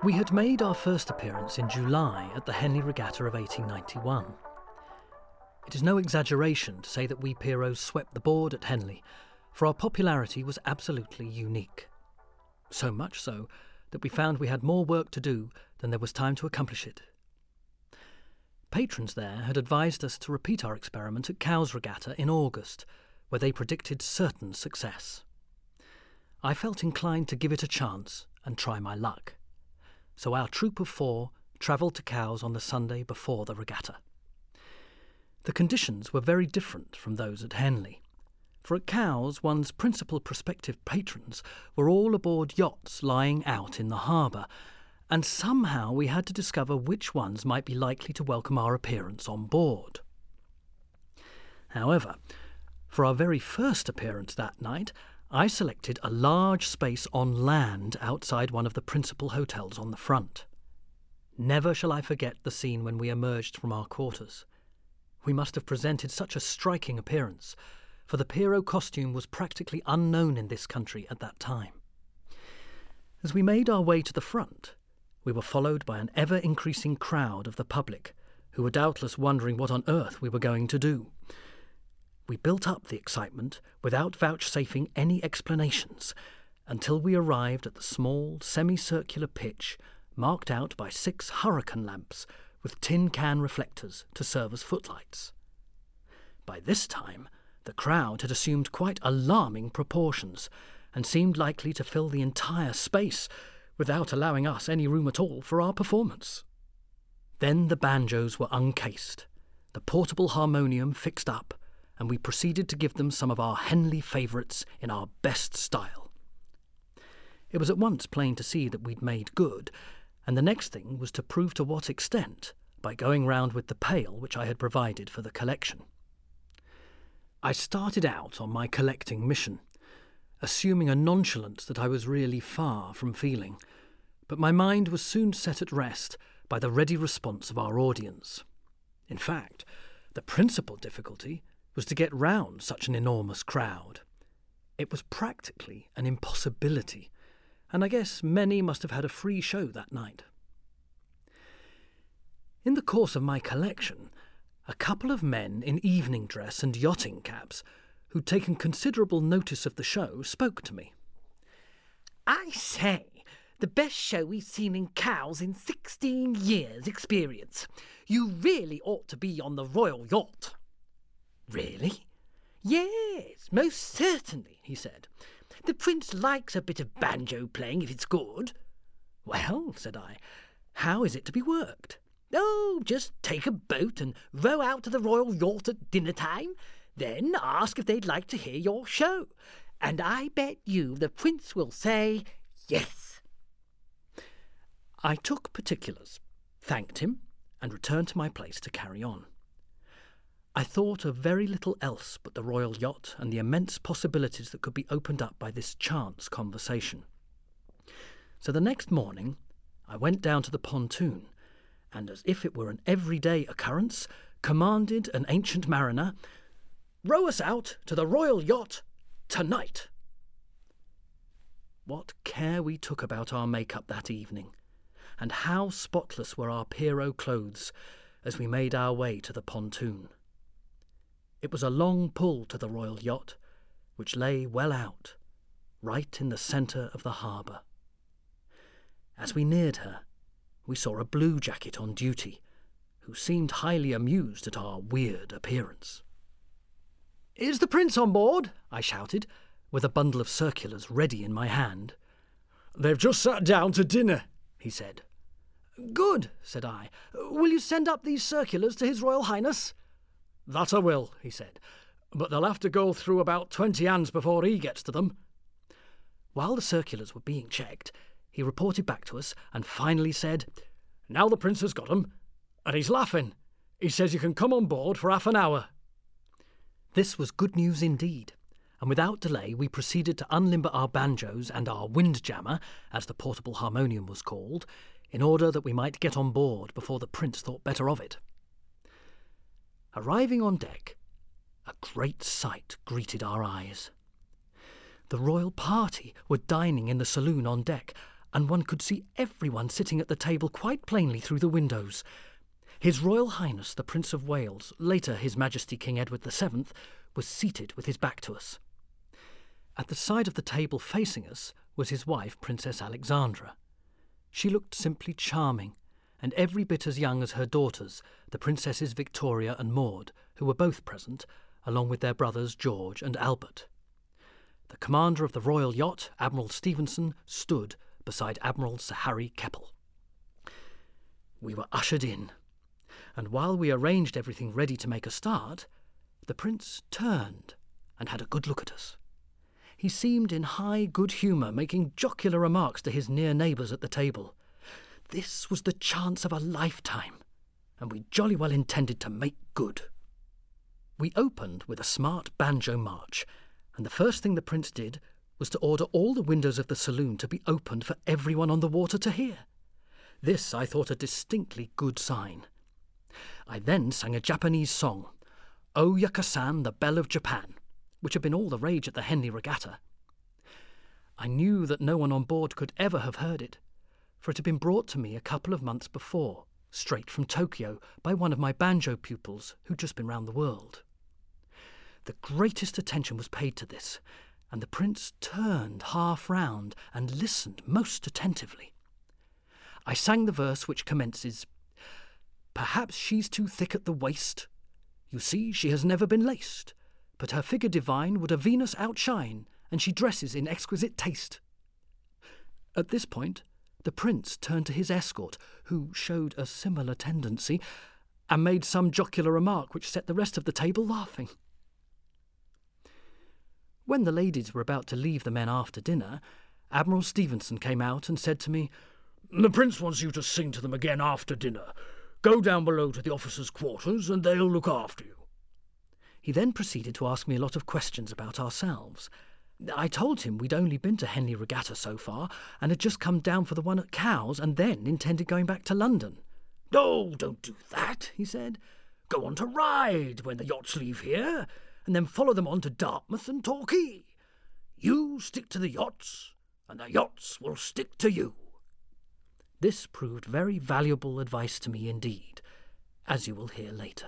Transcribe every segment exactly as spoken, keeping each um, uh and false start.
We had made our first appearance in July at the Henley Regatta of eighteen ninety-one. It is no exaggeration to say that we Pierrots swept the board at Henley, for our popularity was absolutely unique. So much so that we found we had more work to do than there was time to accomplish it. Patrons there had advised us to repeat our experiment at Cowes Regatta in August, where they predicted certain success. I felt inclined to give it a chance and try my luck. So our troop of four travelled to Cowes on the Sunday before the regatta. The conditions were very different from those at Henley, for at Cowes one's principal prospective patrons were all aboard yachts lying out in the harbour, and somehow we had to discover which ones might be likely to welcome our appearance on board. However, for our very first appearance that night, I selected a large space on land outside one of the principal hotels on the front. Never shall I forget the scene when we emerged from our quarters. We must have presented such a striking appearance, for the Pierrot costume was practically unknown in this country at that time. As we made our way to the front, we were followed by an ever-increasing crowd of the public, who were doubtless wondering what on earth we were going to do. We built up the excitement without vouchsafing any explanations until we arrived at the small, semicircular pitch marked out by six hurricane lamps with tin can reflectors to serve as footlights. By this time, the crowd had assumed quite alarming proportions and seemed likely to fill the entire space without allowing us any room at all for our performance. Then the banjos were uncased, the portable harmonium fixed up, and we proceeded to give them some of our Henley favourites in our best style. It was at once plain to see that we'd made good, and the next thing was to prove to what extent by going round with the pail which I had provided for the collection. I started out on my collecting mission, assuming a nonchalance that I was really far from feeling, but my mind was soon set at rest by the ready response of our audience. In fact, the principal difficulty was to get round such an enormous crowd. It was practically an impossibility, and I guess many must have had a free show that night. In the course of my collection, a couple of men in evening dress and yachting caps, who'd taken considerable notice of the show, spoke to me. "I say, the best show we've seen in Cowes in sixteen years' experience. You really ought to be on the Royal Yacht." "Really?" "Yes, most certainly," he said. "The Prince likes a bit of banjo playing if it's good." "Well," said I, "how is it to be worked?" "Oh, just take a boat and row out to the Royal Yacht at dinner time, then ask if they'd like to hear your show, and I bet you the Prince will say yes." I took particulars, thanked him, and returned to my place to carry on. I thought of very little else but the Royal Yacht and the immense possibilities that could be opened up by this chance conversation. So the next morning I went down to the pontoon, and as if it were an everyday occurrence, commanded an ancient mariner, "Row us out to the Royal Yacht tonight." What care we took about our make-up that evening, and how spotless were our Pierrot clothes as we made our way to the pontoon. It was a long pull to the Royal Yacht, which lay well out, right in the centre of the harbour. As we neared her, we saw a blue jacket on duty, who seemed highly amused at our weird appearance. "Is the Prince on board?" I shouted, with a bundle of circulars ready in my hand. "They've just sat down to dinner," he said. "Good," said I. "Will you send up these circulars to His Royal Highness?" "That I will," he said, "but they'll have to go through about twenty hands before he gets to them." While the circulars were being checked, he reported back to us and finally said, "Now the Prince has got 'em, and he's laughing. He says you can come on board for half an hour." This was good news indeed, and without delay we proceeded to unlimber our banjos and our windjammer, as the portable harmonium was called, in order that we might get on board before the Prince thought better of it. Arriving on deck, a great sight greeted our eyes. The royal party were dining in the saloon on deck, and one could see everyone sitting at the table quite plainly through the windows. His Royal Highness the Prince of Wales, later His Majesty King Edward the Seventh, was seated with his back to us. At the side of the table facing us was his wife, Princess Alexandra. She looked simply charming, and every bit as young as her daughters, the Princesses Victoria and Maud, who were both present, along with their brothers George and Albert. The commander of the royal yacht, Admiral Stevenson, stood beside Admiral Sir Harry Keppel. We were ushered in, and while we arranged everything ready to make a start, the Prince turned and had a good look at us. He seemed in high good humour, making jocular remarks to his near neighbours at the table. This was the chance of a lifetime, and we jolly well intended to make good. We opened with a smart banjo march, and the first thing the Prince did was to order all the windows of the saloon to be opened for everyone on the water to hear. This I thought a distinctly good sign. I then sang a Japanese song, O Yakusan, the Belle of Japan, which had been all the rage at the Henley Regatta. I knew that no one on board could ever have heard it, for it had been brought to me a couple of months before, straight from Tokyo, by one of my banjo pupils who'd just been round the world. The greatest attention was paid to this, and the Prince turned half round and listened most attentively. I sang the verse which commences, Perhaps she's too thick at the waist. You see, she has never been laced, but her figure divine would a Venus outshine, and she dresses in exquisite taste. At this point, the Prince turned to his escort, who showed a similar tendency, and made some jocular remark which set the rest of the table laughing. When the ladies were about to leave the men after dinner, Admiral Stevenson came out and said to me, The Prince wants you to sing to them again after dinner. Go down below to the officers' quarters and they'll look after you. He then proceeded to ask me a lot of questions about ourselves. I told him we'd only been to Henley Regatta so far, and had just come down for the one at Cowes, and then intended going back to London. Oh, don't do that, he said. Go on to Ryde when the yachts leave here, and then follow them on to Dartmouth and Torquay. You stick to the yachts, and the yachts will stick to you. This proved very valuable advice to me indeed, as you will hear later.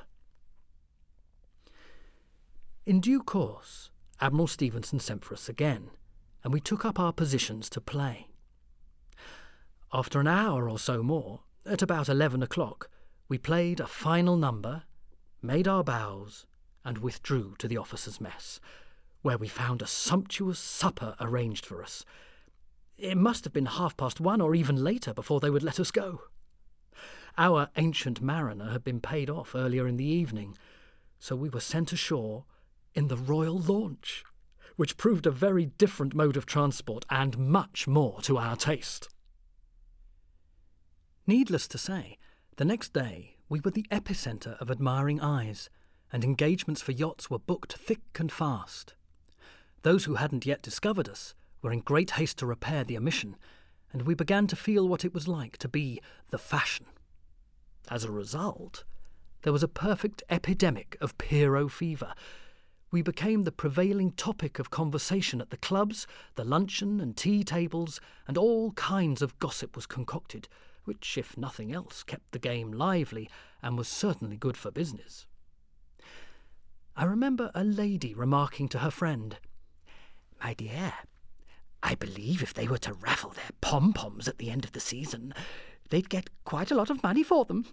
In due course, Admiral Stevenson sent for us again, and we took up our positions to play. After an hour or so more, at about eleven o'clock, we played a final number, made our bows, and withdrew to the officers' mess, where we found a sumptuous supper arranged for us. It must have been half past one or even later before they would let us go. Our ancient mariner had been paid off earlier in the evening, so we were sent ashore in the Royal Launch, which proved a very different mode of transport and much more to our taste. Needless to say, the next day we were the epicentre of admiring eyes, and engagements for yachts were booked thick and fast. Those who hadn't yet discovered us were in great haste to repair the omission, and we began to feel what it was like to be the fashion. As a result, there was a perfect epidemic of Pierrot fever. We became the prevailing topic of conversation at the clubs, the luncheon and tea tables, and all kinds of gossip was concocted, which, if nothing else, kept the game lively and was certainly good for business. I remember a lady remarking to her friend, My dear, I believe if they were to raffle their pom-poms at the end of the season, they'd get quite a lot of money for them.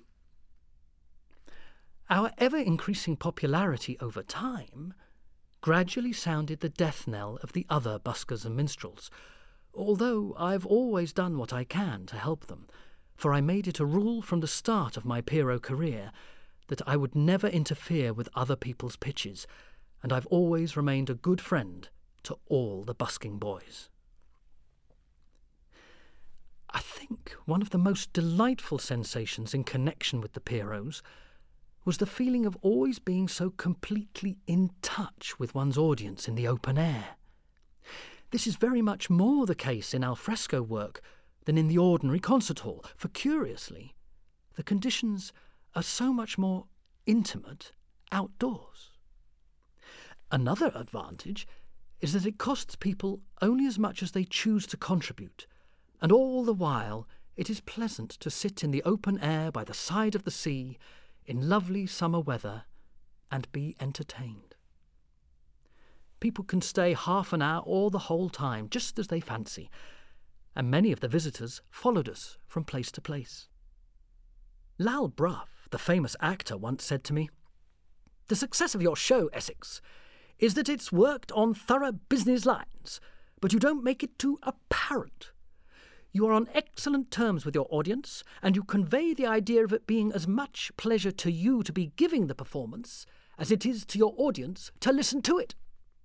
Our ever-increasing popularity over time gradually sounded the death knell of the other buskers and minstrels, although I've always done what I can to help them, for I made it a rule from the start of my Pierrot career that I would never interfere with other people's pitches, and I've always remained a good friend to all the busking boys. I think one of the most delightful sensations in connection with the Pierrots was the feeling of always being so completely in touch with one's audience in the open air. This is very much more the case in alfresco work than in the ordinary concert hall, for curiously, the conditions are so much more intimate outdoors. Another advantage is that it costs people only as much as they choose to contribute, And all the while it is pleasant to sit in the open air by the side of the sea in lovely summer weather and be entertained. People can stay half an hour or the whole time, just as they fancy, and many of the visitors followed us from place to place. Lal Brough, the famous actor, once said to me, "The success of your show, Essex, is that it's worked on thorough business lines, but you don't make it too apparent. You are on excellent terms with your audience, and you convey the idea of it being as much pleasure to you to be giving the performance as it is to your audience to listen to it."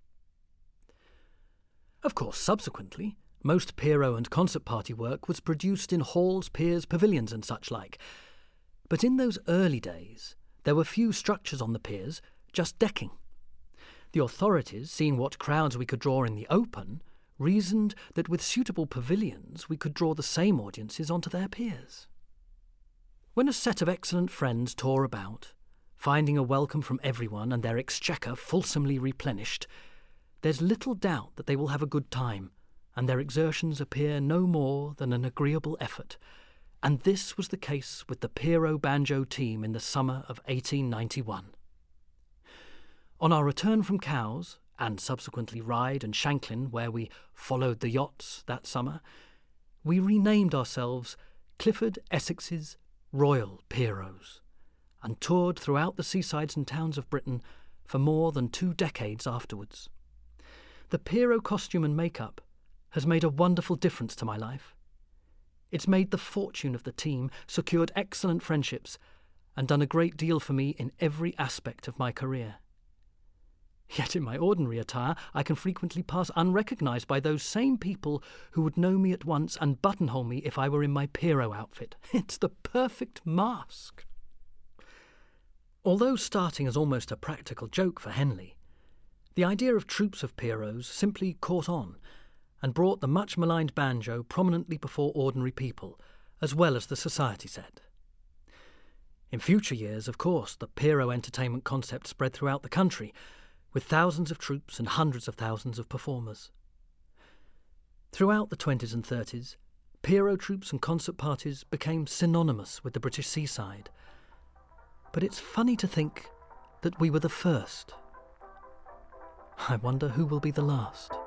Of course, subsequently, most Pierrot and concert party work was produced in halls, piers, pavilions and such like. But in those early days, there were few structures on the piers, just decking. The authorities, seeing what crowds we could draw in the open, reasoned that with suitable pavilions we could draw the same audiences onto their piers. When a set of excellent friends tour about, finding a welcome from everyone and their exchequer fulsomely replenished, there's little doubt that they will have a good time, and their exertions appear no more than an agreeable effort, and this was the case with the Pierrot Banjo team in the summer of eighteen ninety-one. On our return from Cowes, and subsequently Ryde and Shanklin, where we followed the yachts that summer, we renamed ourselves Clifford Essex's Royal Pierrots, and toured throughout the seasides and towns of Britain for more than two decades afterwards. The Pierrot costume and makeup has made a wonderful difference to my life. It's made the fortune of the team, secured excellent friendships, and done a great deal for me in every aspect of my career. Yet in my ordinary attire, I can frequently pass unrecognised by those same people who would know me at once and buttonhole me if I were in my Pierrot outfit. It's the perfect mask. Although starting as almost a practical joke for Henley, the idea of troops of Pierrots simply caught on and brought the much-maligned banjo prominently before ordinary people, as well as the society set. In future years, of course, the Pierrot entertainment concept spread throughout the country, with thousands of troops and hundreds of thousands of performers. Throughout the twenties and thirties, Pierrot troops and concert parties became synonymous with the British seaside. But it's funny to think that we were the first. I wonder who will be the last.